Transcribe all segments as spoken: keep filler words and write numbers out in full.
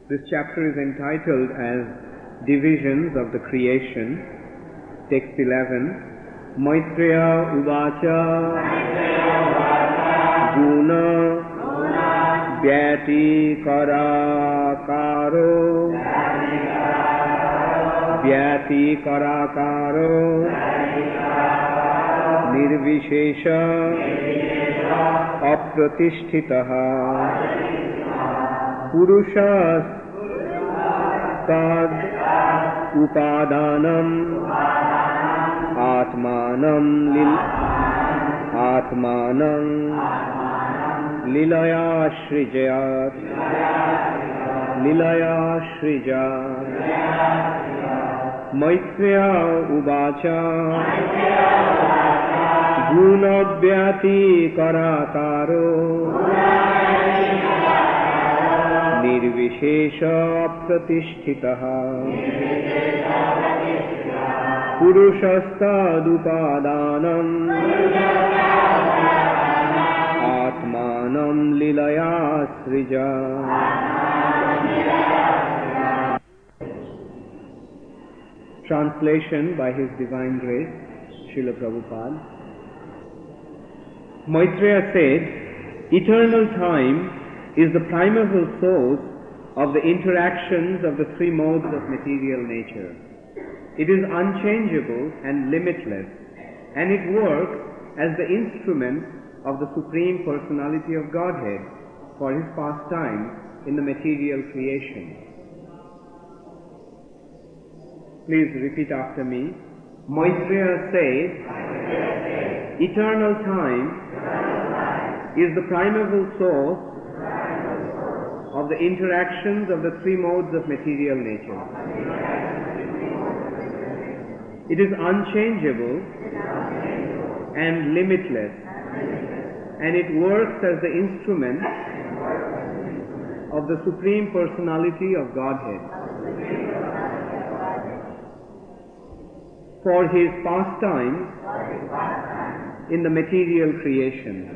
This chapter is entitled as Divisions of the Creation. Text eleven. Maitreya Uvacha Guna Vyati Karakaro Vyati Karakaro Nirvishesha Apratishthitaha Purushas Tad Upadanam Atmanam Lil Atmanam Lilaya Shrijayat Lilaya Shrijayat Maitreya Uvacha Gunabhyati Karakaro Nirvishesha Pratisthitaha Purushasthadupadanam Atmanam Lilaya Srija. Translation by His Divine Grace, Srila Prabhupada. Maitreya said, eternal time is the primeval source of the interactions of the three modes of material nature. It is unchangeable and limitless, and it works as the instrument of the Supreme Personality of Godhead for His pastime in the material creation. Please repeat after me. Maitreya says, eternal time is the primeval source of the interactions of the three modes of material nature. It is unchangeable and limitless, and it works as the instrument of the Supreme Personality of Godhead for His pastime in the material creation.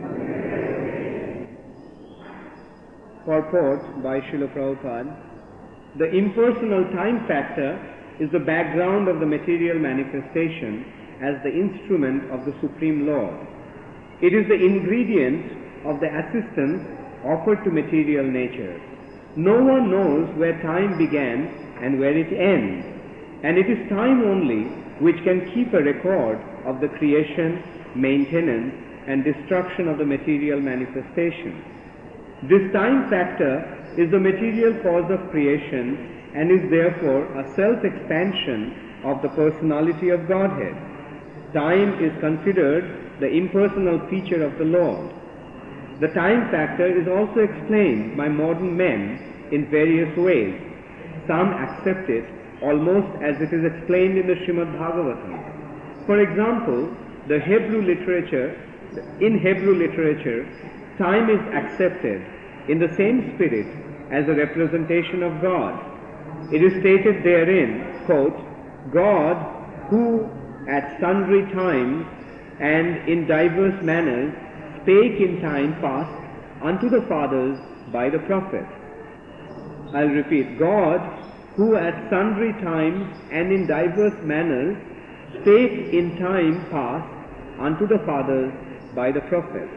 Purport by Srila Prabhupada. The impersonal time factor is the background of the material manifestation as the instrument of the Supreme Lord. It is the ingredient of the assistance offered to material nature. No one knows where time began and where it ends, and it is time only which can keep a record of the creation, maintenance, and destruction of the material manifestation. This time factor is the material cause of creation and is therefore a self-expansion of the personality of Godhead. Time is considered the impersonal feature of the Lord. The time factor is also explained by modern men in various ways. Some accept it almost as it is explained in the Srimad Bhagavatam. For example, the Hebrew literature, in Hebrew literature, time is accepted in the same spirit as a representation of God. It is stated therein, quote, God who at sundry times and in diverse manners spake in time past unto the fathers by the prophets. I'll repeat, God who at sundry times and in diverse manners spake in time past unto the fathers by the prophets.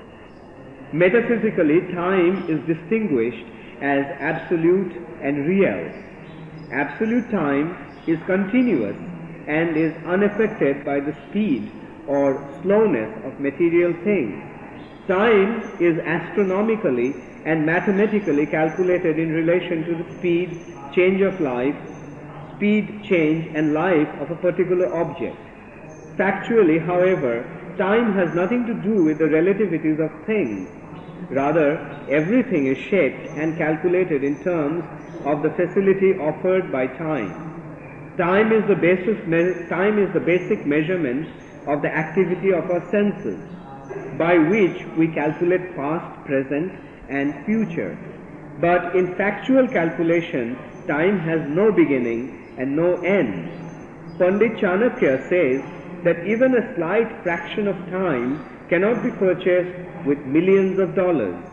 Metaphysically, time is distinguished as absolute and real. Absolute time is continuous and is unaffected by the speed or slowness of material things. Time is astronomically and mathematically calculated in relation to the speed, change of life, speed, change and life of a particular object. Factually, however, time has nothing to do with the relativities of things. Rather, everything is shaped and calculated in terms of the facility offered by time. Time is the basis, time is the basic measurement of the activity of our senses, by which we calculate past, present, and future. But in factual calculation, time has no beginning and no end. Pandit Chanakya says that even a slight fraction of time cannot be purchased with millions of dollars.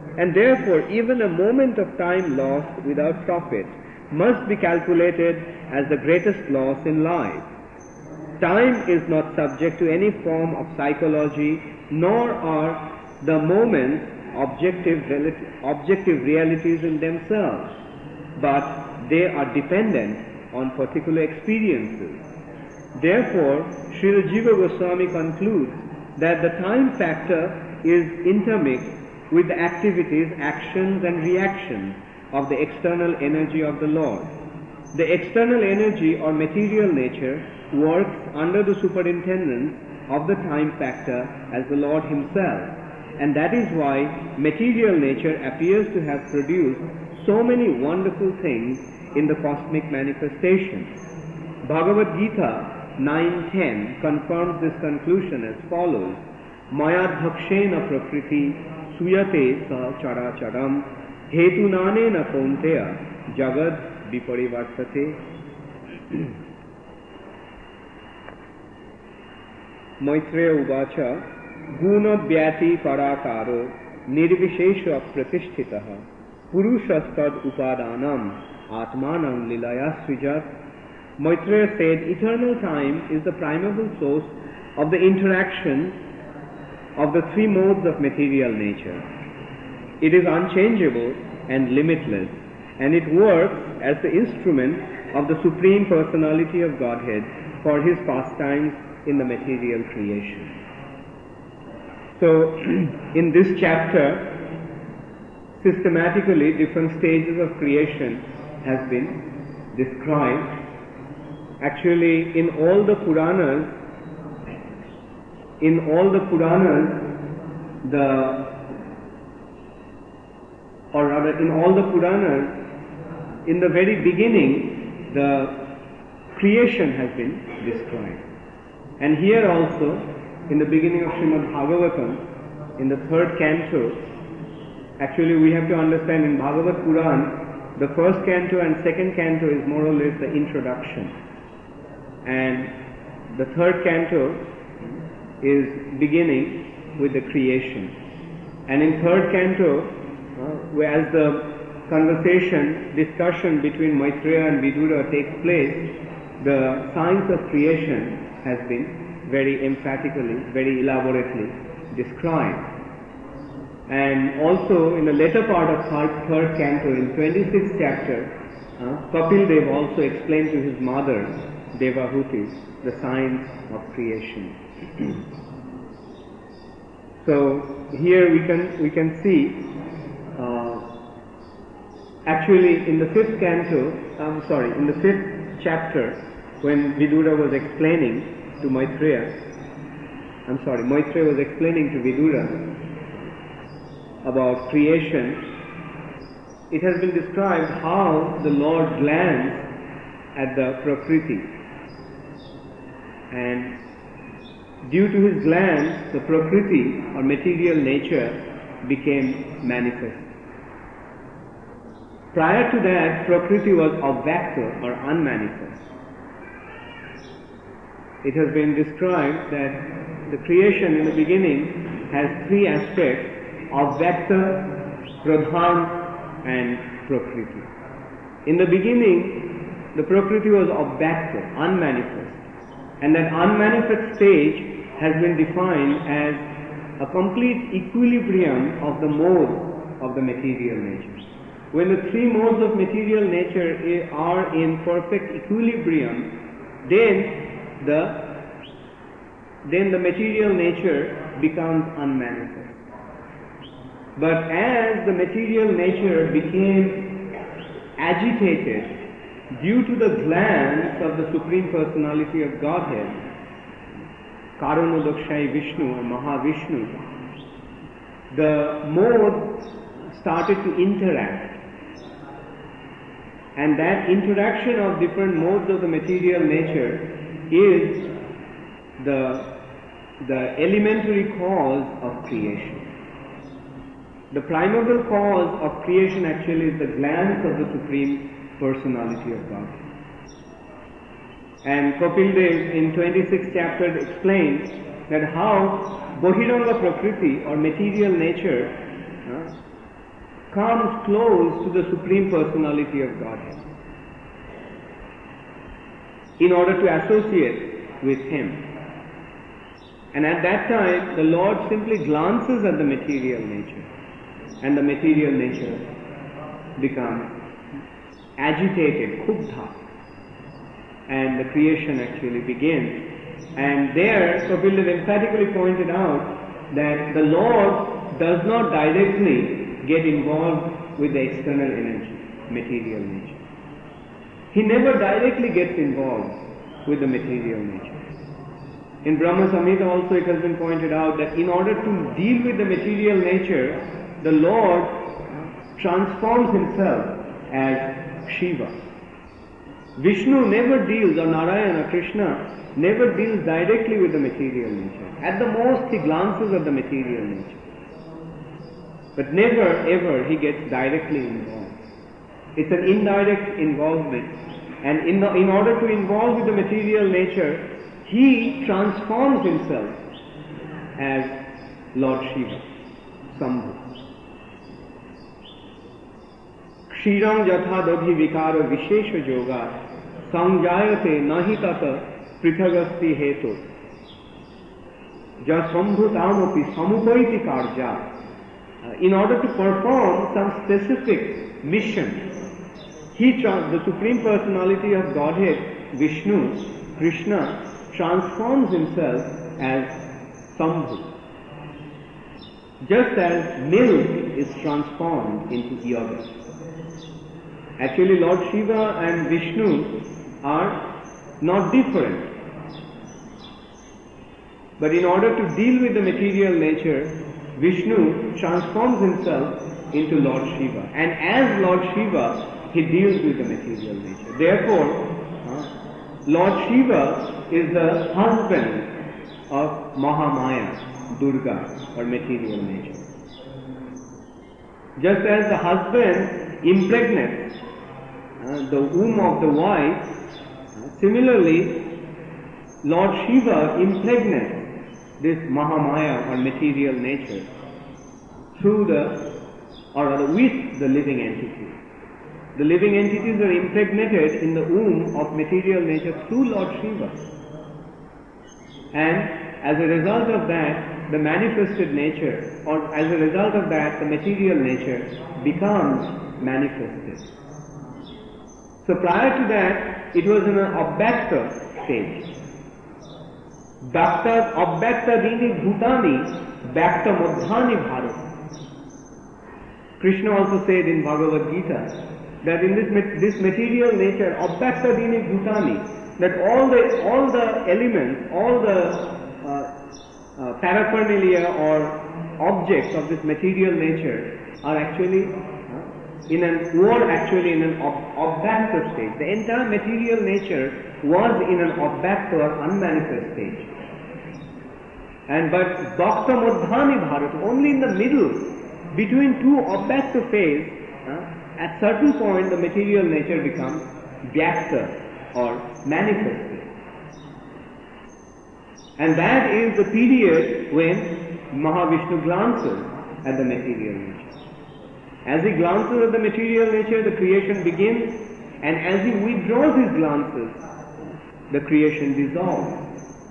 And therefore even a moment of time lost without profit must be calculated as the greatest loss in life. Time is not subject to any form of psychology, nor are the moments objective, objective realities in themselves, but they are dependent on particular experiences. Therefore, Srila Jiva Goswami concludes that the time factor is intermixed with the activities, actions and reactions of the external energy of the Lord. The external energy or material nature works under the superintendence of the time factor as the Lord Himself, and that is why material nature appears to have produced so many wonderful things in the cosmic manifestation. Bhagavad Gita nine ten confirms this conclusion as follows: Mayadhakshena prakriti suyate sa characharam hetunanena kaunteya jagad viparivartate. Maitreya uvacha guna vyati parakaro nirvishesha pratisthitaha purushastad upadanam atmanam lilaya srijat. Maitreya said, eternal time is the primeval source of the interaction of the three modes of material nature. It is unchangeable and limitless, and it works as the instrument of the Supreme Personality of Godhead for His pastimes in the material creation. So, in this chapter, systematically different stages of creation has been described. Actually, in all the Puranas, in all the Puranas, the, or rather in all the Puranas, in the very beginning, the creation has been described. And here also, in the beginning of Srimad Bhagavatam, in the third canto, actually we have to understand in Bhagavad Puran, the first canto and second canto is more or less the introduction. And the third canto is beginning with the creation. And in third canto, uh, as the conversation, discussion between Maitreya and Vidura takes place, the science of creation has been very emphatically, very elaborately described. And also in the later part of third, third canto, in twenty-sixth chapter, uh, Kapil Dev also explained to his mother, Devahuti, the science of creation. So here we can we can see, uh, actually in the fifth canto, I'm sorry, in the fifth chapter, when Vidura was explaining to Maitreya, I'm sorry, Maitreya was explaining to Vidura about creation, it has been described how the Lord glanced at the Prakriti, and due to His glance, the Prakriti or material nature became manifest. Prior to that, Prakriti was avakta or unmanifest. It has been described that the creation in the beginning has three aspects: avakta, pradhan and prakriti. In the beginning, the prakriti was avakta, unmanifest, and that unmanifest stage has been defined as a complete equilibrium of the modes of the material nature. When the three modes of material nature are in perfect equilibrium, then the then the material nature becomes unmanifest. But as the material nature became agitated due to the glance of the Supreme Personality of Godhead, Karanodakshai Vishnu or Mahavishnu, the modes started to interact. And that interaction of different modes of the material nature is the, the elementary cause of creation. The primeval cause of creation actually is the glance of the Supreme Personality of God. And Kapil Dev in twenty-sixth chapter explains that how Bahiranga Prakriti or material nature uh, comes close to the Supreme Personality of Godhead in order to associate with Him. And at that time, the Lord simply glances at the material nature, and the material nature becomes agitated, kubdha, and the creation actually begins. And there, Kapila emphatically pointed out that the Lord does not directly get involved with the external energy, material nature. He never directly gets involved with the material nature. In Brahma Samhita also it has been pointed out that in order to deal with the material nature, the Lord transforms Himself as Shiva. Vishnu never deals, or Narayana, Krishna, never deals directly with the material nature. At the most, he glances at the material nature. But never ever he gets directly involved. It's an indirect involvement. And in, the, in order to involve with the material nature, he transforms himself as Lord Shiva, Sambhu. Kshiram jatha dodhi vikara vishesha yoga sanjayate nahi tata prithagasti hetu ja sambhutamopi samupaiti karja. In order to perform some specific mission, he, the Supreme Personality of Godhead, Vishnu, Krishna, transforms himself as Sambhu. Just as milk is transformed into yogurt. Actually, Lord Shiva and Vishnu are not different. But in order to deal with the material nature, Vishnu transforms himself into Lord Shiva. And as Lord Shiva, he deals with the material nature. Therefore, uh, Lord Shiva is the husband of Mahamaya, Durga, or material nature. Just as the husband impregnates uh, the womb of the wife, uh, similarly, Lord Shiva impregnates this Mahamaya or material nature through the, or rather with the living entity. The living entities are impregnated in the womb of material nature through Lord Shiva. And as a result of that, the manifested nature, or as a result of that, the material nature becomes manifested. So prior to that, it was in an Abhyakta stage. Bhakta Abhyakta Dini Bhutani Bhakta Madhani Bharat. Krishna also said in Bhagavad Gita that in this, this material nature, Abhyakta Dini Bhutani, that all the, all the elements, all the uh, uh, paraphernalia or objects of this material nature are actually uh, in an, were actually in an ob- Abhyakta stage. The entire material nature was in an Abhyakta or unmanifest stage. And but Bhakta Madhani Bharat, only in the middle, between two Abhyakta phase, uh, at certain point the material nature becomes Vyakta or manifested. And that is the period when Mahavishnu glances at the material nature. As he glances at the material nature, the creation begins, and as he withdraws his glances, the creation dissolves.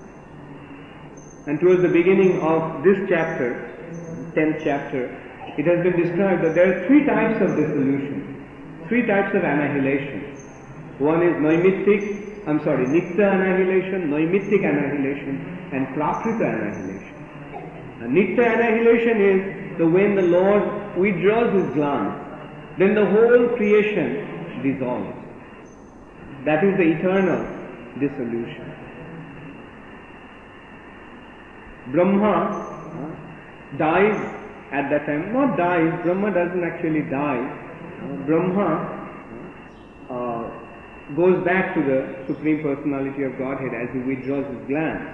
And towards the beginning of this chapter, tenth chapter, it has been described that there are three types of dissolution, three types of annihilation. One is Naimittik, I'm sorry, Nikta annihilation, Naimittik annihilation, and Prakrita annihilation. And Nikta annihilation is the when the Lord withdraws his glance, then the whole creation dissolves. That is the eternal dissolution. Brahma uh, dies at that time. Not dies, Brahma doesn't actually die. Uh, Brahma uh, goes back to the Supreme Personality of Godhead as he withdraws his glance.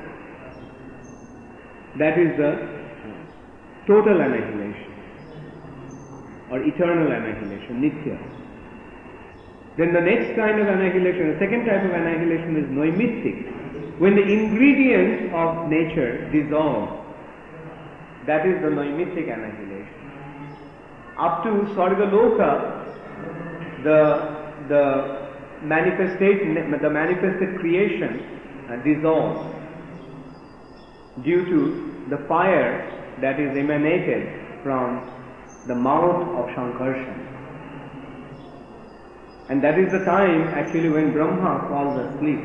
That is the uh, total annihilation or eternal annihilation, Nitya. Then the next kind of annihilation, the second type of annihilation is Naimittik. When the ingredients of nature dissolve, that is the Naimittik annihilation. up to Sargaloka, the the manifestation, the manifested creation uh, dissolves due to the fire that is emanated from the mouth of Shankarshan. And that is the time actually when Brahma falls asleep.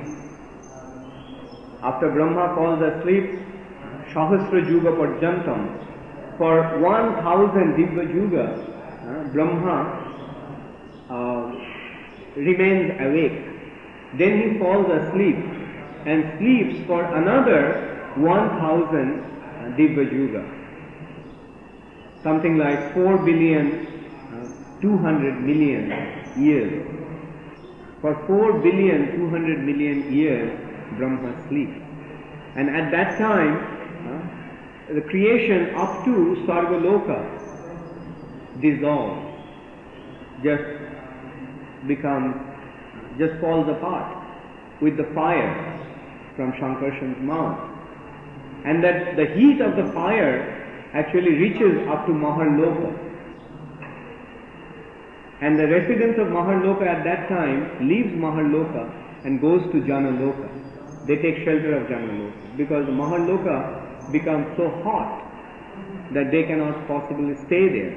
After Brahma falls asleep, Sahasra Juga Parjantam, for one thousand Divya Juga, uh, Brahma uh, remains awake. Then he falls asleep and sleeps for another one thousand uh, Divya Juga. Something like four billion uh, two hundred million years. For four billion two hundred million years, Brahma sleeps. And at that time, uh, the creation up to Sargaloka dissolves, just becomes, just falls apart with the fire from Shankarshan's mouth. And that the heat of the fire actually reaches up to Maharloka. And the residents of Maharloka at that time leaves Maharloka and goes to Janaloka. They take shelter of Janaloka because Maharloka becomes so hot that they cannot possibly stay there.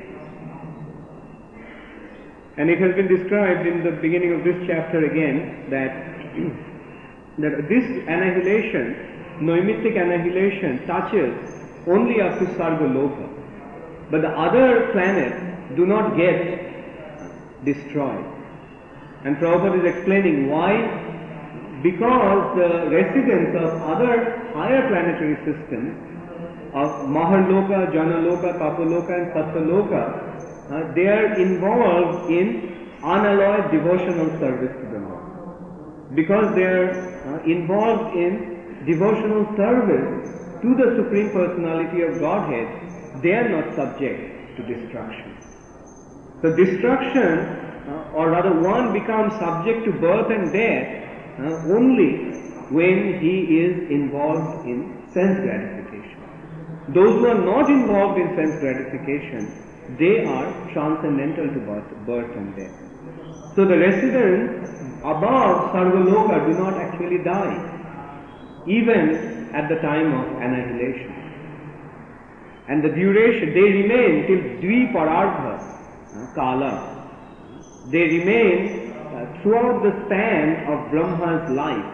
And it has been described in the beginning of this chapter again that, that this annihilation, noimittic annihilation, touches only up to Sargaloka. But the other planets do not get destroyed. And Prabhupada is explaining why. Because the residents of other higher planetary systems of Maharloka, Janaloka, Tapaloka and Satyaloka, uh, they are involved in unalloyed devotional service to the Lord. Because they are uh, involved in devotional service to the Supreme Personality of Godhead, they are not subject to destruction. So destruction, uh, or rather one becomes subject to birth and death Uh, only when he is involved in sense gratification. Those who are not involved in sense gratification, they are transcendental to birth, birth and death. So the residents above Sarvaloka do not actually die, even at the time of annihilation. And the duration, they remain till Dviparardha, uh, Kala. They remain Uh, throughout the span of Brahma's life.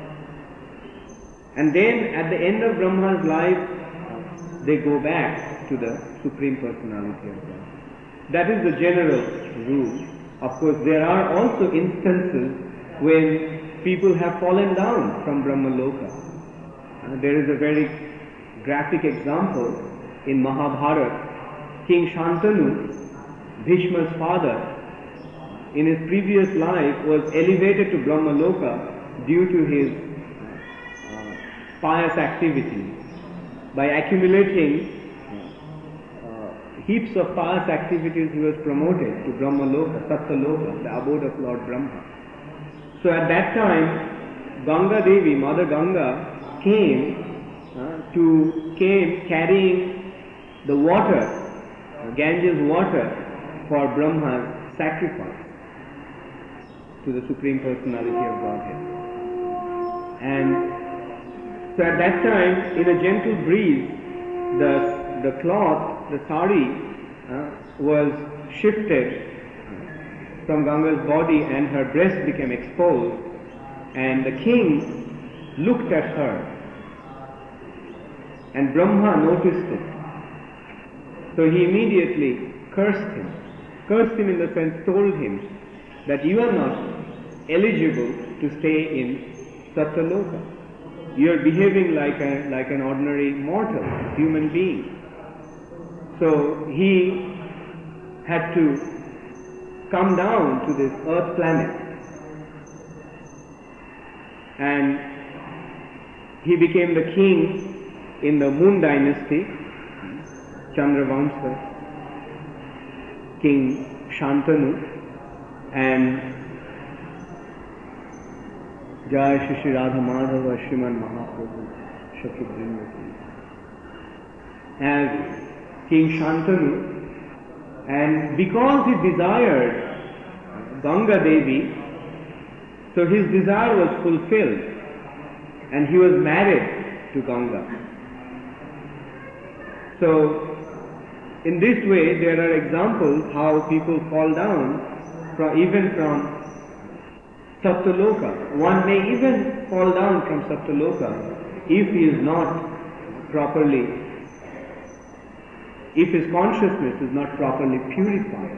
And then at the end of Brahma's life, they go back to the Supreme Personality of God. That is the general rule. Of course, there are also instances when people have fallen down from Brahmaloka. Uh, there is a very graphic example in Mahabharata. King Shantanu, Bhishma's father, in his previous life was elevated to Brahmaloka due to his uh, pious activities. By accumulating uh, heaps of pious activities, he was promoted to Brahmaloka, Satyaloka, the abode of Lord Brahma. So at that time, Ganga Devi, Mother Ganga, came uh, to came carrying the water, uh, Ganges water, for Brahma's sacrifice to the Supreme Personality of Godhead. And so at that time, in a gentle breeze, the, the cloth, the sari, uh, was shifted from Ganga's body and her breast became exposed, and the king looked at her, and Brahma noticed it. So he immediately cursed him, cursed him in the sense, told him that you are not eligible to stay in Satyaloka. You are behaving like a, like an ordinary mortal, human being. So he had to come down to this earth planet, and he became the king in the Moon dynasty, Chandravamsa, King Shantanu, and Jai Shri Shri Radha Madhava Shriman Mahaprabhu Shakibrinda. As King Shantanu And because he desired Ganga Devi, so his desire was fulfilled and he was married to Ganga. So in this way there are examples how people fall down from, even from Satyaloka. One may even fall down from Satyaloka if he is not properly, if his consciousness is not properly purified.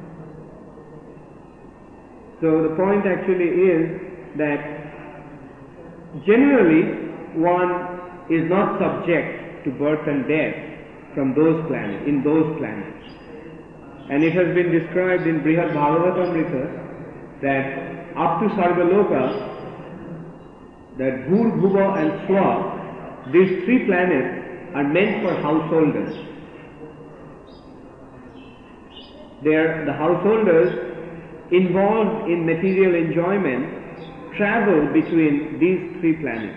So the point actually is that generally one is not subject to birth and death from those planets, in those planets. And it has been described in Brihad Bhagavatamrita that up to Sargaloka, that Bhur, Bhuva and Swa, these three planets are meant for householders. They are the householders involved in material enjoyment travel between these three planets,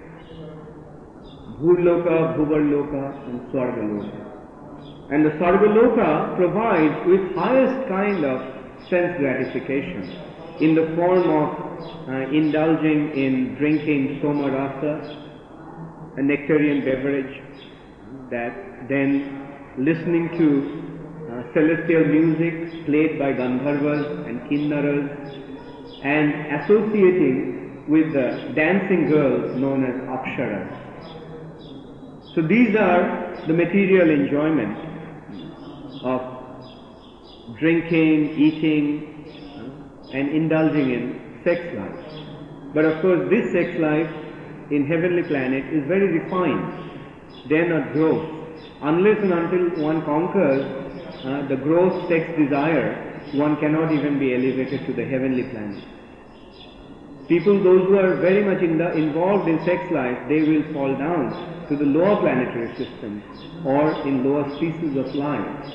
Bhurloka, Bhuvarloka and Swargaloka. And the Swargaloka provides with highest kind of sense gratification in the form of uh, indulging in drinking soma rasa, a nectarian beverage, that then listening to Uh, celestial music played by Gandharvas and Kinnaras, and associating with the dancing girls known as Apsharas. So these are the material enjoyment of drinking, eating uh, and indulging in sex life. But of course this sex life in heavenly planet is very refined. They are not gross. Unless and until one conquers Uh, the gross sex desire, one cannot even be elevated to the heavenly planet. People, those who are very much in the, involved in sex life, they will fall down to the lower planetary systems or in lower species of life.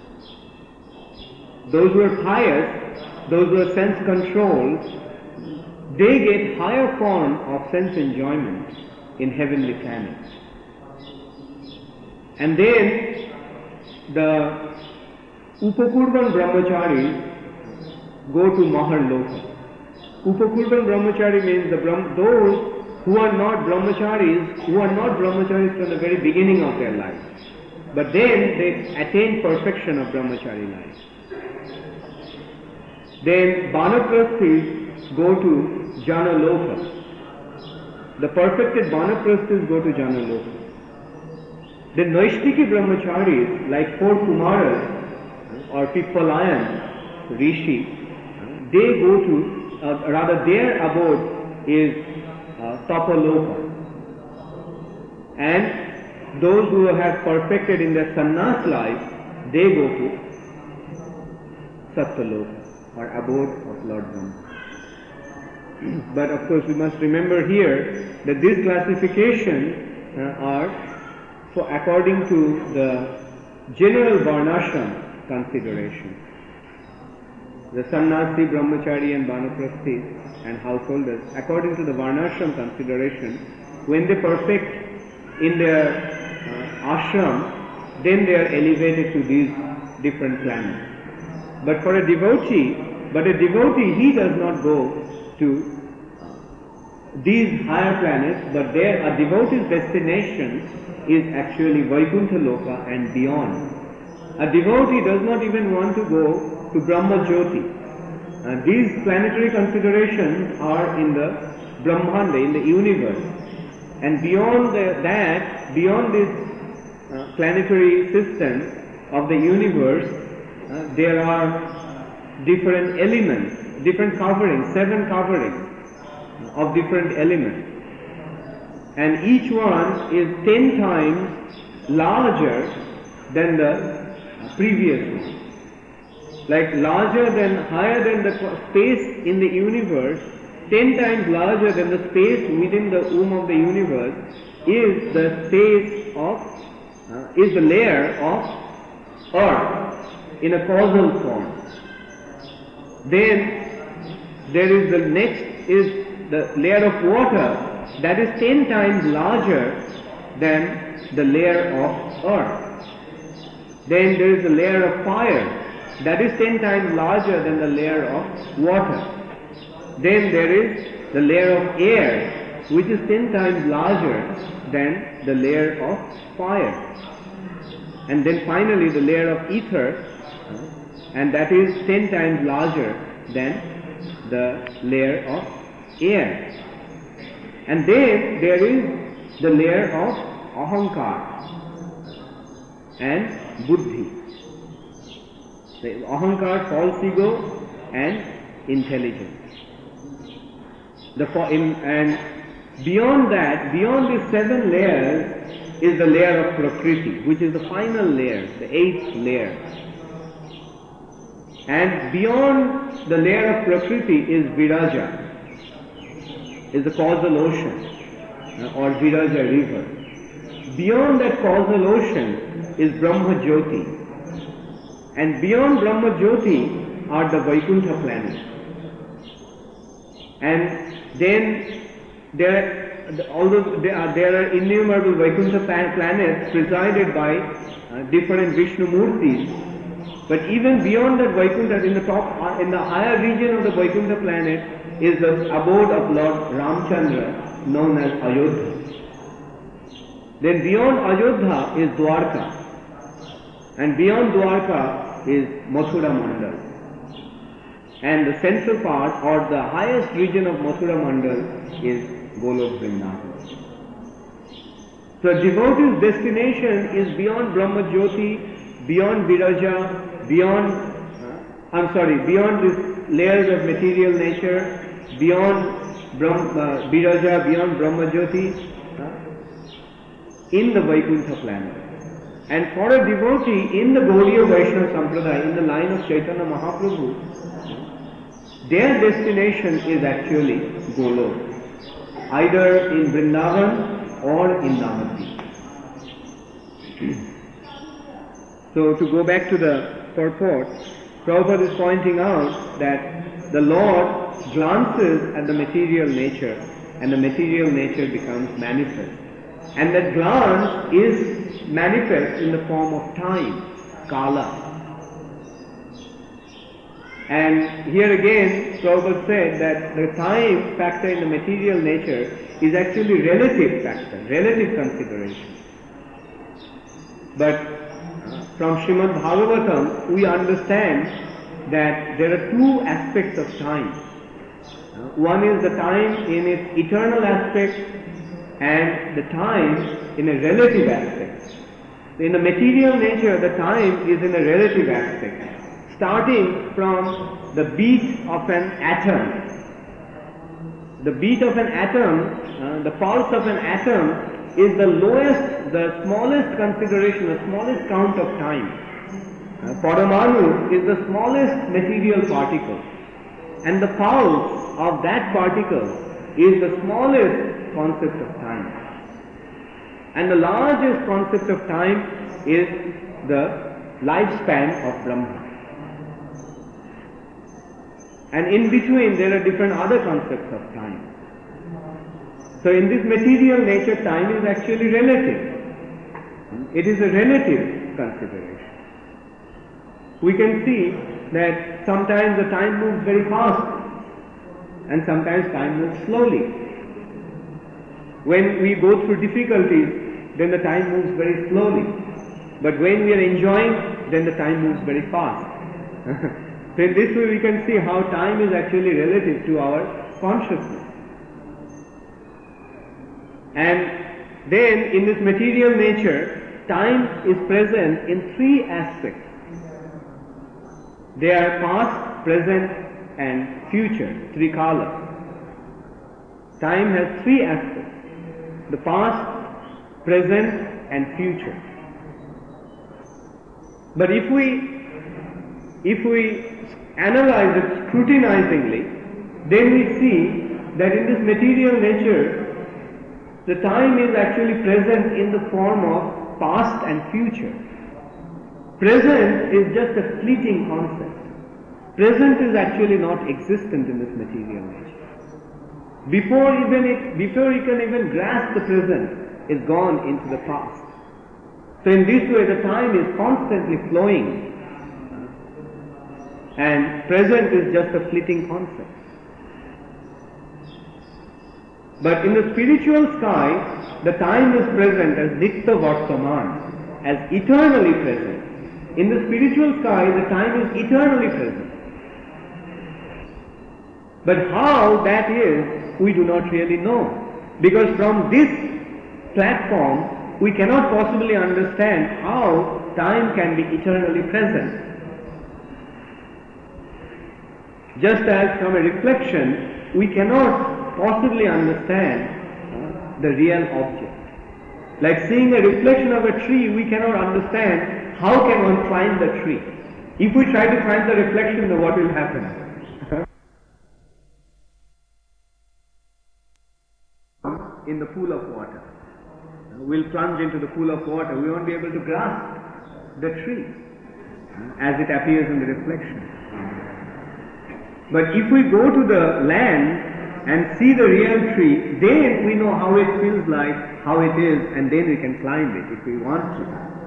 Those who are pious, those who are sense controlled, they get higher form of sense enjoyment in heavenly planets. And then the Upakurban brahmacharis go to Maharloka. Upakurban brahmachari means the Brahm, those who are not brahmacharis, who are not brahmacharis from the very beginning of their life. But then they attain perfection of brahmachari life. Then Banaprasthis go to Janaloka. The perfected Banaprasthis go to Janaloka. The Naishtiki brahmacharis, like four Kumaras, or Pippalayan, Rishi, they go to, uh, rather their abode is uh, Tapaloka. And those who have perfected in their sannyas life, they go to Satyaloka, or abode of Lord Brahma. But of course we must remember here that these classifications uh, are for according to the general varnashram consideration. The sannyasi, brahmachari and banaprasthi and householders, according to the varnashram consideration, when they perfect in their uh, ashram, then they are elevated to these different planets. But for a devotee, but a devotee, he does not go to these higher planets, but there a devotee's destination is actually Vaikuntha Loka and beyond. A devotee does not even want to go to Brahma Jyoti. Uh, these planetary considerations are in the Brahmanda, in the universe. And beyond the, that, beyond this uh, planetary system of the universe, uh, there are different elements, different coverings, seven coverings of different elements. And each one is ten times larger than the previous one. Like larger than, higher than the space in the universe, ten times larger than the space within the womb of the universe is the space of, uh, is the layer of earth in a causal form. Then there is the next is the layer of water that is ten times larger than the layer of earth. Then there is the layer of fire that is ten times larger than the layer of water. Then there is the layer of air, which is ten times larger than the layer of fire. And then finally the layer of ether, and that is ten times larger than the layer of air. And then there is the layer of ahankar and buddhi. The ahankar, false ego, and intelligence. The in, and beyond that, beyond these seven layers, is the layer of prakriti, which is the final layer, the eighth layer. And beyond the layer of prakriti is viraja, is the causal ocean, or viraja river. Beyond that causal ocean is Brahma Jyoti. And beyond Brahma Jyoti are the Vaikuntha planets. And then there, although there are, there are innumerable Vaikuntha planets presided by uh, different Vishnu Murtis, but even beyond that Vaikuntha, in the top, in the higher region of the Vaikuntha planet, is the abode of Lord Ramchandra, known as Ayodhya. Then beyond Ayodhya is Dwarka, and beyond Dwarka is Mathura Mandal. And the central part, or the highest region of Mathura Mandal, is Golok Vrindavan. So a devotee's destination is beyond Brahma Jyoti, beyond Viraja, beyond, uh, I'm sorry, beyond these layers of material nature, beyond Brahm, uh, Viraja, beyond Brahma Jyoti, uh, in the Vaikuntha planet. And for a devotee in the Gaudiya Vaishnava Sampradaya, in the line of Chaitanya Mahaprabhu, their destination is actually Golok, either in Vrindavan or in Navadvip. So to go back to the purport, Prabhupada is pointing out that the Lord glances at the material nature and the material nature becomes manifest. And that glance is manifest in the form of time, kala. And here again, Prabhupada said that the time factor in the material nature is actually relative factor, relative consideration. But from Srimad Bhagavatam, we understand that there are two aspects of time. One is the time in its eternal aspect and the time in a relative aspect. In the material nature, the time is in a relative aspect. Starting from the beat of an atom. The beat of an atom, uh, the pulse of an atom is the lowest, the smallest consideration, the smallest count of time. Uh, Paramanu is the smallest material particle. And the pulse of that particle is the smallest concept of time. And the largest concept of time is the lifespan of Brahma. And in between there are different other concepts of time. So in this material nature, time is actually relative. It is a relative consideration. We can see that sometimes the time moves very fast and sometimes time moves slowly. When we go through difficulties, then the time moves very slowly. But when we are enjoying, then the time moves very fast. So in this way we can see how time is actually relative to our consciousness. And then in this material nature, time is present in three aspects. They are past, present and future, trikala. Time has three aspects: the past, present and future. But if we if we analyze it scrutinizingly, then we see that in this material nature, the time is actually present in the form of past and future. Present is just a fleeting concept. Present is actually not existent in this material nature. Before even it, before you can even grasp the present, is gone into the past. So in this way the time is constantly flowing and present is just a fleeting concept. But in the spiritual sky, the time is present as Nitya Vartaman, as eternally present. In the spiritual sky, the time is eternally present. But how that is, we do not really know. Because from this platform, we cannot possibly understand how time can be eternally present. Just as from a reflection, we cannot possibly understand uh, the real object. Like seeing a reflection of a tree, we cannot understand how can one climb the tree. If we try to climb the reflection, then what will happen? In the pool of water. We'll plunge into the pool of water. We won't be able to grasp the tree as it appears in the reflection. But if we go to the land and see the real tree, then we know how it feels like, how it is, and then we can climb it if we want to.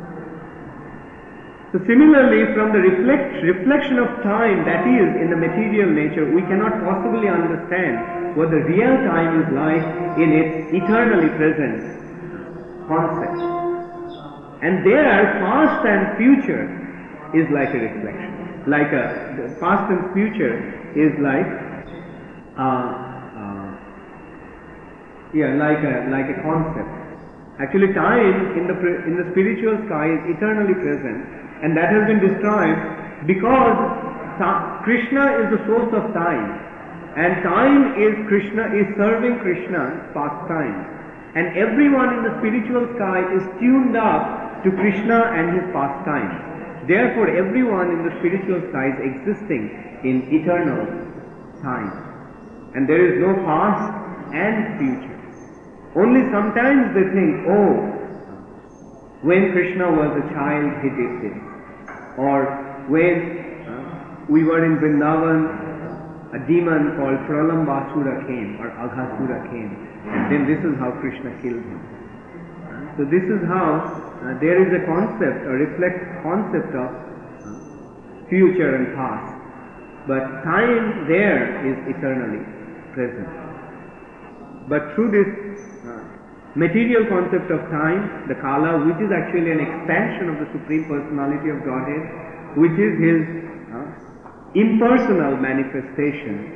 So similarly, from the reflect, reflection of time that is in the material nature, we cannot possibly understand what the real time is like in its eternally present concept. And there, past and future is like a reflection. Like a, the past and future is like uh, uh, yeah, like a, like a concept. Actually, time in the, in the spiritual sky is eternally present, and that has been described because Krishna is the source of time. And time is Krishna, is serving Krishna's pastime. And everyone in the spiritual sky is tuned up to Krishna and his pastime. Therefore, everyone in the spiritual sky is existing in eternal time. And there is no past and future. Only sometimes they think, oh, when Krishna was a child, he did this. Or when uh, we were in Vrindavan, a demon called Pralambasura came, or Aghasura came, and then this is how Krishna killed him. So this is how uh, there is a concept, a reflect concept of uh, future and past, but time there is eternally present. But through this uh, material concept of time, the Kala, which is actually an expansion of the Supreme Personality of Godhead, which is His uh, impersonal manifestation,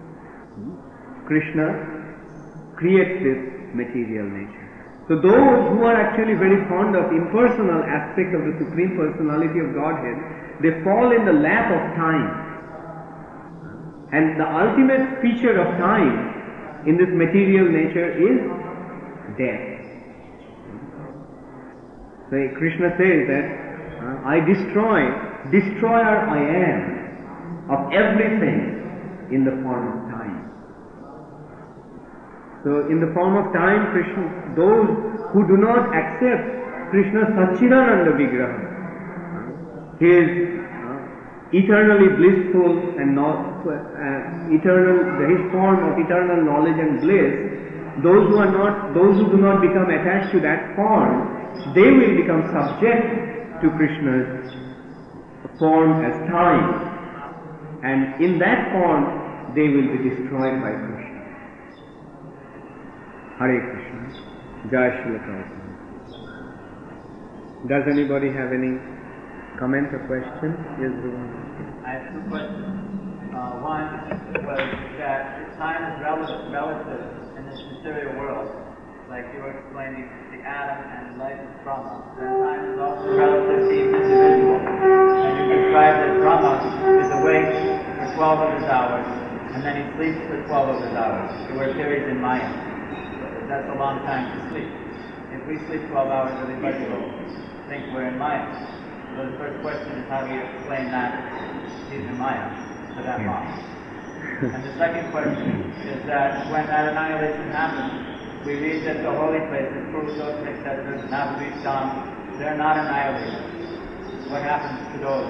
Krishna creates this material nature. So those who are actually very fond of impersonal aspect of the Supreme Personality of Godhead, they fall in the lap of time. And the ultimate feature of time in this material nature is death. So Krishna says that uh, I destroy, destroyer I am of everything in the form of time. So in the form of time, Krishna, those who do not accept Krishna's Satchidananda Vigraha, his uh, eternally blissful and not, uh, eternal, his form of eternal knowledge and bliss, those who are not, those who do not become attached to that form, they will become subject to Krishna's form as time. And in that form, they will be destroyed by Krishna. Hare Krishna. Jai Srila Prabhupada. Does anybody have any comment or question? Yes, Bhuvan. I have two questions. Uh, one was that time is relative, relative in this material world. Like you were explaining, the atom and life is Brahma. Then time is also relative to each individual. And you described that Brahma is awake for twelve of his hours, and then he sleeps for twelve of his hours. There were periods in Maya. That's a long time to sleep. If we sleep twelve hours, everybody will think we're in Maya. So the first question is, how do you explain that he's in Maya for that long? And the second question is that when that annihilation happens, we read that the holy places, Purushottama, et cetera, Navadvip Dham, they're not annihilated. What happens to those?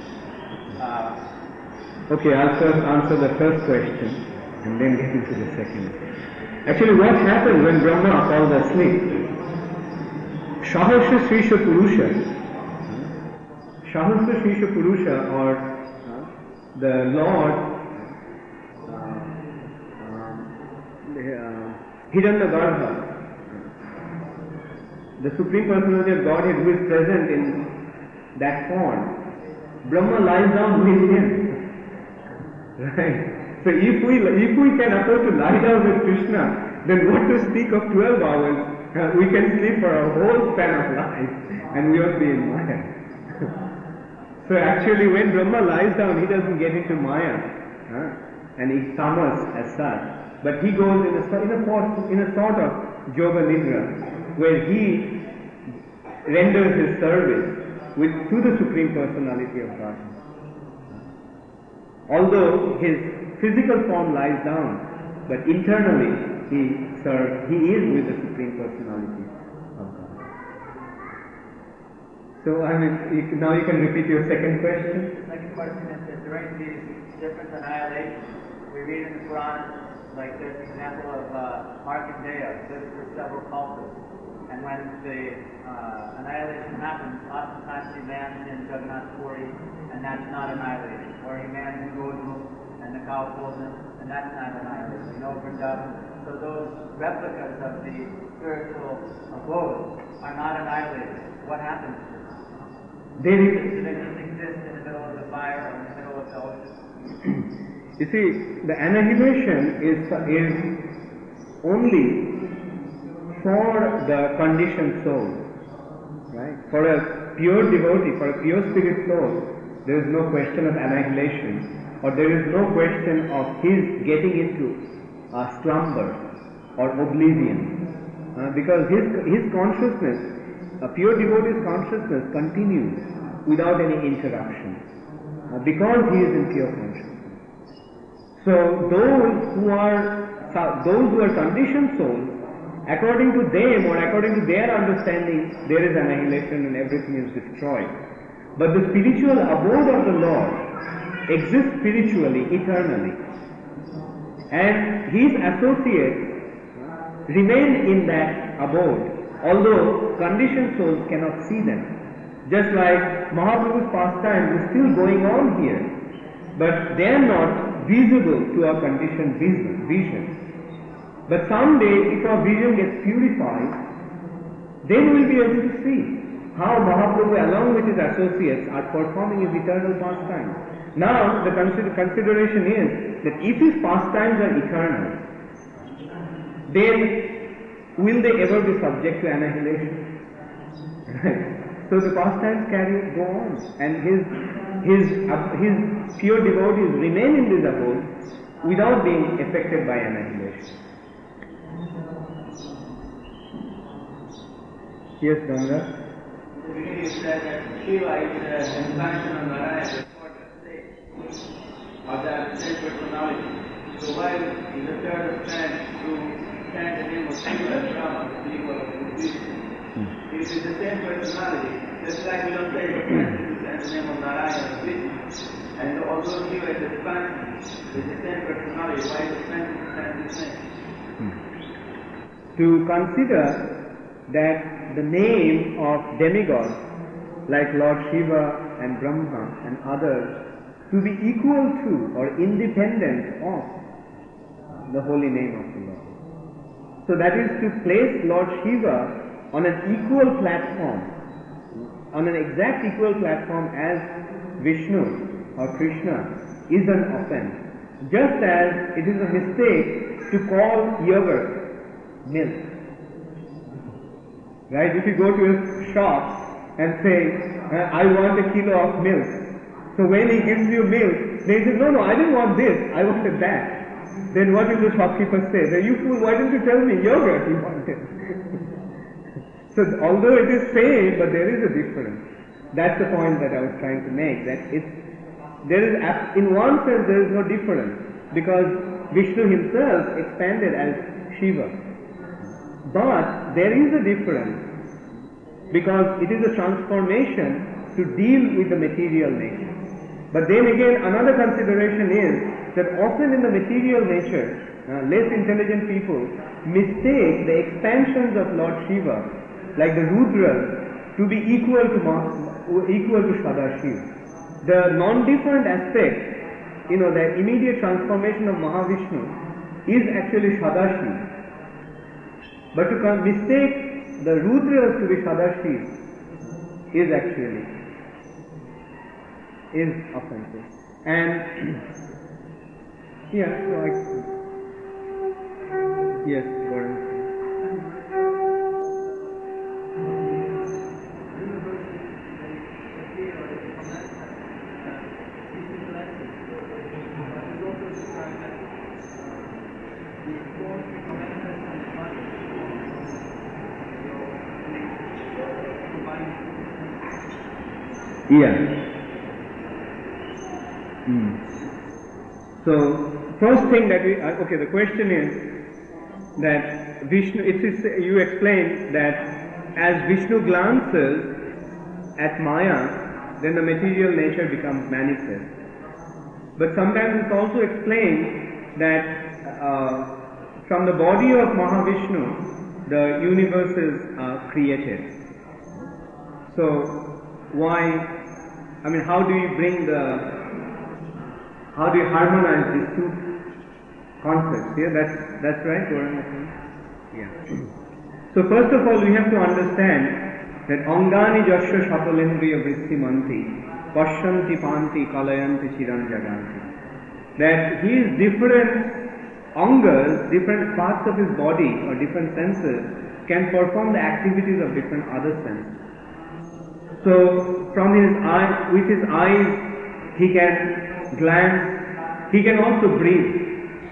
Uh, okay, I'll first answer the first question and then get into the second. Actually, what happened when Brahma falls asleep? Shahasra Srisha Purusha, Shahasra Srisha Purusha, or the Lord, uh, um, uh, Hiranyagarbha, the Supreme Personality of Godhead who is present in that form, Brahma lies down with him. Right? So if we if we can afford to lie down with Krishna, then what to speak of twelve hours? Uh, we can sleep for a whole span of life and we won't be in Maya. So actually when Brahma lies down, he doesn't get into Maya uh, and he summers as such, but he goes in a, in a, in a sort of Yoga Nidra, where he renders his service with, to the Supreme Personality of God. Although his physical form lies down, but internally he serves, he is with the Supreme Personality of God. So I mean, you, now you can repeat your second question. The second question is that during these different annihilations, we read in the Quran, like there's an example of uh, Markandeya, lived for several kalpas. And when the uh, annihilation happens, oftentimes he lands in Jagannath Puri, and that's not annihilated. Or he lands in Godham, and the cow pulls him, and that's not annihilated. We know Vrindavan. So those replicas of the spiritual abodes are not annihilated. What happens to them? They, Do they just exist in the middle of the fire or in the middle of the ocean? you see, the annihilation is is only for the conditioned soul, right? For a pure devotee, for a pure spirit soul, there is no question of annihilation, or there is no question of his getting into a slumber or oblivion, uh, because his his consciousness, a pure devotee's consciousness, continues without any interruption, uh, because he is in pure consciousness. So those who are those who are conditioned souls, according to them or according to their understanding, there is annihilation and everything is destroyed. But the spiritual abode of the Lord exists spiritually, eternally. And his associates remain in that abode, although conditioned souls cannot see them. Just like Mahaprabhu's pastime is still going on here, but they are not visible to our conditioned vision. But someday, if our vision gets purified, then we'll be able to see how Mahaprabhu along with his associates are performing his eternal pastimes. Now, the consider- consideration is that if his pastimes are eternal, then will they ever be subject to annihilation? Right? So the pastimes carry go on, and his his uh, his pure devotees remain in this abode without being affected by annihilation. Yes, Ganga. In the beginning you said that Shiva is the expansion of Narayana before the state of that same personality. So why is the third strand to stand the name of Shiva as Brahma, the equal of Vishnu? It is the same personality, just like we don't say the name of Narayana or Vishnu. And although Shiva is expansion, it's the same personality, why is the expansion stand the same? To consider that the name of demigods like Lord Shiva and Brahma and others to be equal to or independent of the holy name of the Lord. So that is to place Lord Shiva on an equal platform, on an exact equal platform as Vishnu or Krishna is an offense. Just as it is a mistake to call yogurt milk. Right? If you go to a shop and say, I want a kilo of milk. So when he gives you milk, they say, no, no, I didn't want this, I wanted that. Then what will the shopkeeper say? Say, you fool, why didn't you tell me yogurt you wanted? So although it is same, but there is a difference. That's the point that I was trying to make, that it's, there is, in one sense there is no difference, because Vishnu himself expanded as Shiva. But there is a difference, because it is a transformation to deal with the material nature. But then again, another consideration is that often in the material nature, uh, less intelligent people mistake the expansions of Lord Shiva, like the Rudras, to be equal to equal to Sadashiva. The non-different aspect you know, the immediate transformation of Mahavishnu is actually Sadashiv. But to con- mistake the Rudras to be Sadashiv is actually, is offensive. And, yeah, so I, yes, go ahead. Yeah. Mm. So, first thing that we, uh, okay, the question is that Vishnu, it is, you explained that as Vishnu glances at Maya, then the material nature becomes manifest. But sometimes it's also explained that uh, from the body of Mahavishnu, the universes are created. So, why, I mean, how do you bring the, how do you harmonize these two concepts? Yeah, that's, that's right, yeah. So first of all, we have to understand that Angani Jasya Shatalendriya Vristimanti Pashyanti Panti Kalayanti Chiran Jaganti. That he is different angas, different parts of his body or different senses can perform the activities of different other senses. So, from his eye, with his eyes, he can glance, he can also breathe,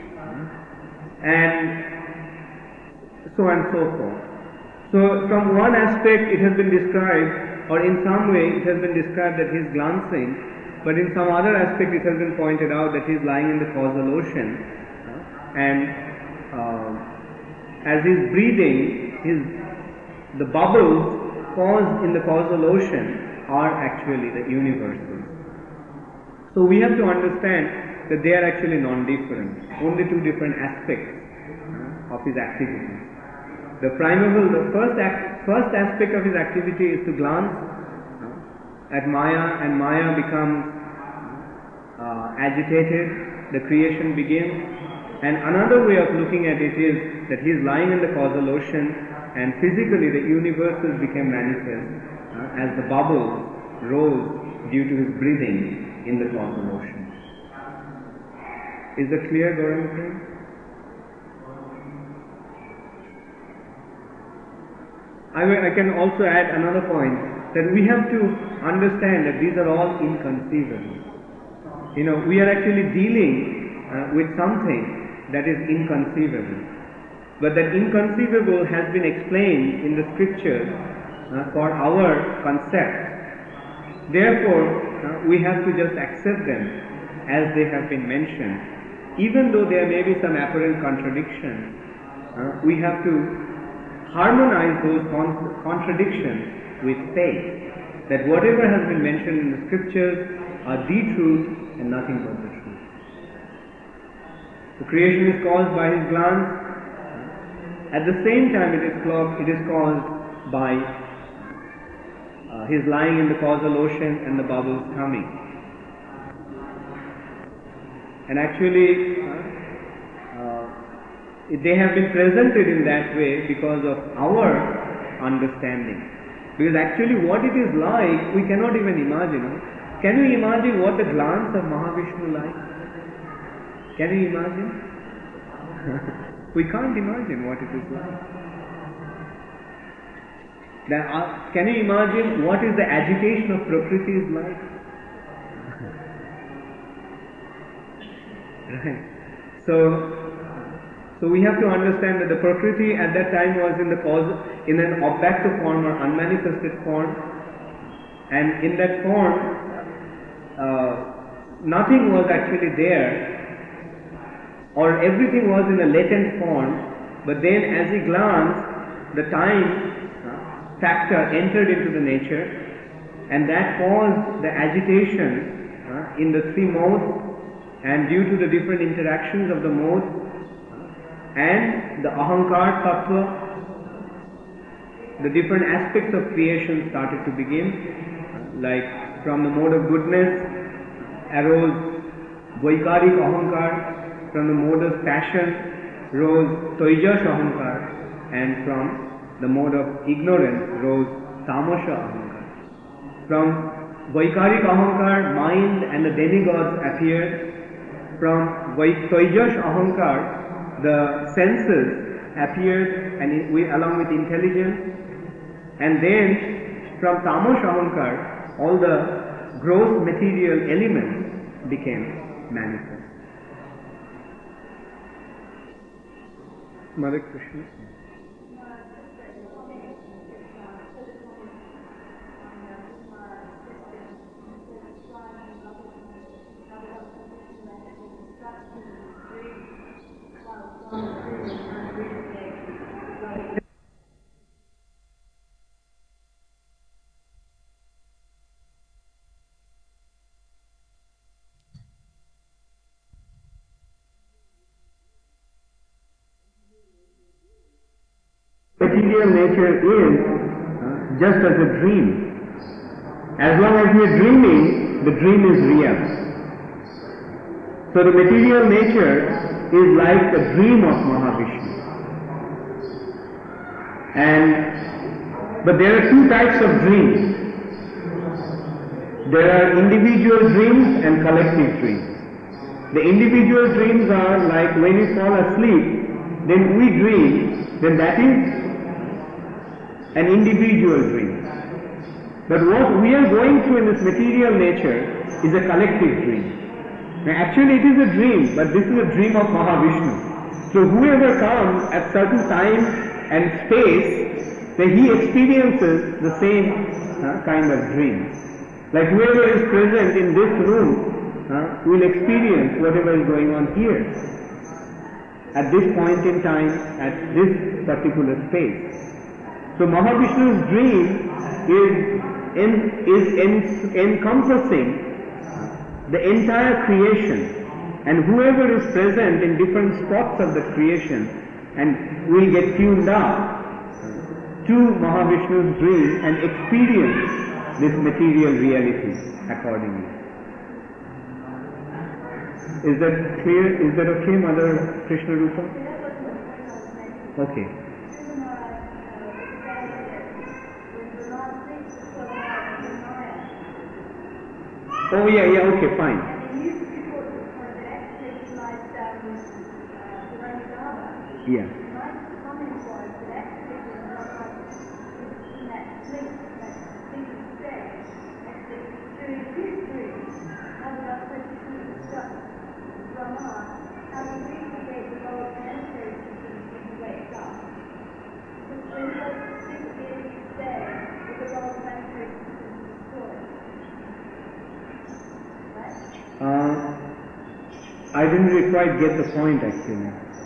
and so on and so forth. So, from one aspect, it has been described, or in some way, it has been described that he is glancing, but in some other aspect, it has been pointed out that he is lying in the causal ocean, and uh, as he is breathing, his the bubbles caused in the causal ocean are actually the universes. So we have to understand that they are actually non-different, only two different aspects uh, of his activity. The primeval, the first act, first aspect of his activity is to glance uh, at Maya, and Maya becomes uh, agitated, the creation begins, and another way of looking at it is that he is lying in the causal ocean, and physically the universes became manifest uh, as the bubbles rose due to his breathing in the causal ocean. Is that clear, Gauranga? I, will, I can also add another point, that we have to understand that these are all inconceivable. You know, we are actually dealing uh, with something that is inconceivable. But that inconceivable has been explained in the scriptures uh, for our concept. Therefore, uh, we have to just accept them as they have been mentioned. Even though there may be some apparent contradictions, uh, we have to harmonize those con- contradictions with faith. That whatever has been mentioned in the scriptures are the truth and nothing but the truth. The creation is caused by his glance. At the same time, it is caused, it is caused by uh, his lying in the causal ocean and the bubbles coming. And actually, uh, uh, they have been presented in that way because of our understanding. Because actually, what it is like, we cannot even imagine. Can you imagine what the glance of Mahavishnu like? Can you imagine? We can't imagine what it is like. Now, uh, can you imagine what is the agitation of Prakriti is like? Right. So, so we have to understand that the Prakriti at that time was in the cause, in an objective form or unmanifested form, and in that form, uh, nothing was actually there. Or everything was in a latent form, but then as he glanced, the time uh, factor entered into the nature, and that caused the agitation uh, in the three modes, and due to the different interactions of the modes, uh, and the ahankar tattva, the different aspects of creation started to begin, uh, like from the mode of goodness arose Vaikarik Ahankar, from the mode of passion rose Toijash Ahankar, and from the mode of ignorance rose Tamasha Ahankar. From Vaikarik Ahankar, mind and the demigods appeared. From Toijash Ahankar, the senses appeared, and we, along with intelligence. And then from Tamasha Ahankar, all the gross material elements became manifest. Mother Krishna. Material nature is uh, just as a dream. As long as we are dreaming, the dream is real. So the material nature is like the dream of Mahavishnu. And but there are two types of dreams. There are individual dreams and collective dreams. The individual dreams are like when we fall asleep, then we dream, then that is an individual dream. But what we are going through in this material nature is a collective dream. Now actually it is a dream, but this is a dream of Mahavishnu. So whoever comes at certain time and space, then he experiences the same uh, kind of dream. Like whoever is present in this room uh, will experience whatever is going on here at this point in time, at this particular space. So Mahavishnu's dream is, in, is en, encompassing the entire creation, and whoever is present in different spots of the creation and will get tuned up to Mahavishnu's dream and experience this material reality accordingly. Is that clear? Is that okay, Mother Krishna Rupa? Okay. Oh yeah, yeah, okay, fine. Yeah. Uh, I didn't really quite get the point actually.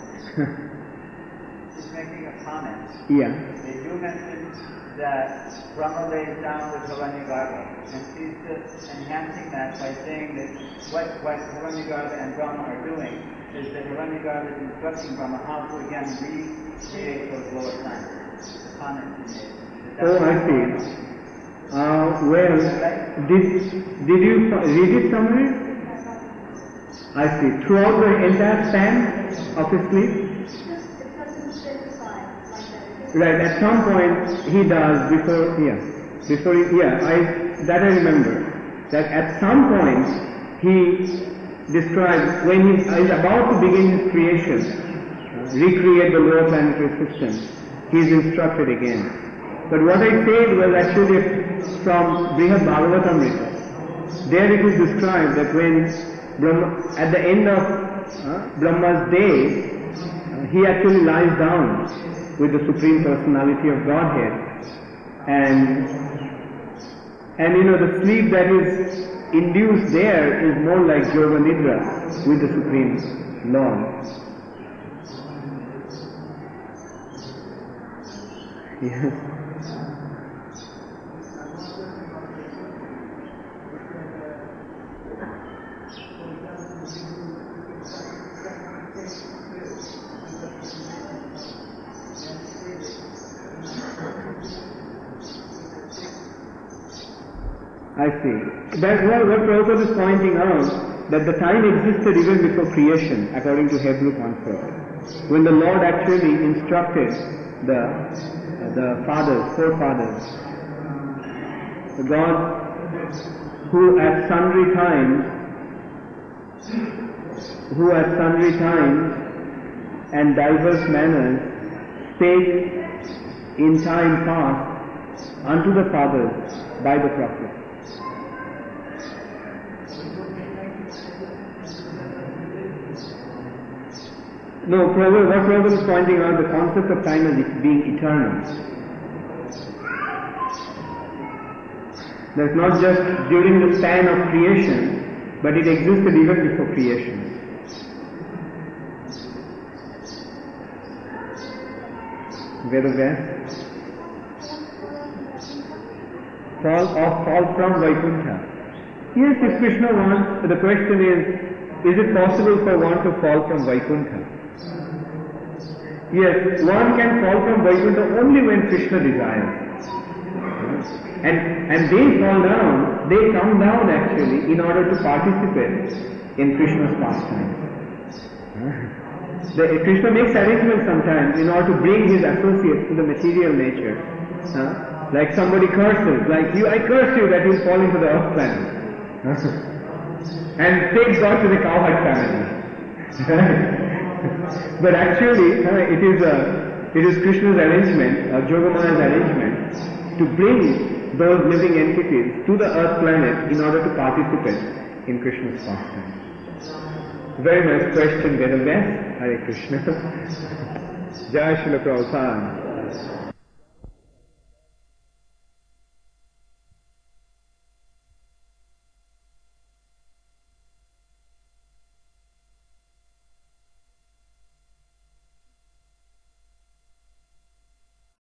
Just making a comment. Yeah. You mentioned that Brahma lays down with Hiranyagarbha and she's just enhancing that by saying that what, what Hiranyagarbha and Brahma are doing is that Hiranyagarbha is instructing Brahma how to again recreate those lower planets. The comment you made. Oh, I see. Uh, well, did, did you read it somewhere? I see. Throughout the entire span of his sleep? Right, at some point he does before, yeah, before, he, yeah, I, that I remember. That at some point he describes, when he is about to begin his creation, recreate the lower planetary system, he is instructed again. But what I said was actually from Brihad Bhagavatamrita. There it is described that when Brahma, at the end of uh, Brahma's day, uh, he actually lies down with the Supreme Personality of Godhead, and and you know the sleep that is induced there is more like Yoga Nidra with the Supreme Lord. Yes. I see. That's what, what Prabhupada is pointing out, that the time existed even before creation, according to Hebrew concept. When the Lord actually instructed the, the fathers, forefathers, the God who at sundry times, who at sundry times and diverse manners spake in time past unto the fathers by the prophets. No, Prabhupada, what Prabhupada is pointing out, the concept of time as being eternal. That's not just during the span of creation, but it existed even before creation. Vedas fall off, fall from Vaikuntha. Yes, if Krishna wants, the question is, is it possible for one to fall from Vaikuntha? Yes, one can fall from Vaikuntha only when Krishna desires. And, and they fall down, they come down actually in order to participate in Krishna's pastime. The, Krishna makes arrangements sometimes in order to bring his associates to the material nature. Huh? Like somebody curses, like you, I curse you that you fall into the earth planet. And takes God to the cowherd family. But actually, uh, it is uh, it is Krishna's arrangement, uh, Jogamaya's arrangement, to bring those living entities to the earth planet in order to participate in Krishna's pastime. Very nice question, Vedas. Hare Krishna. Jai Srila Prabhupada.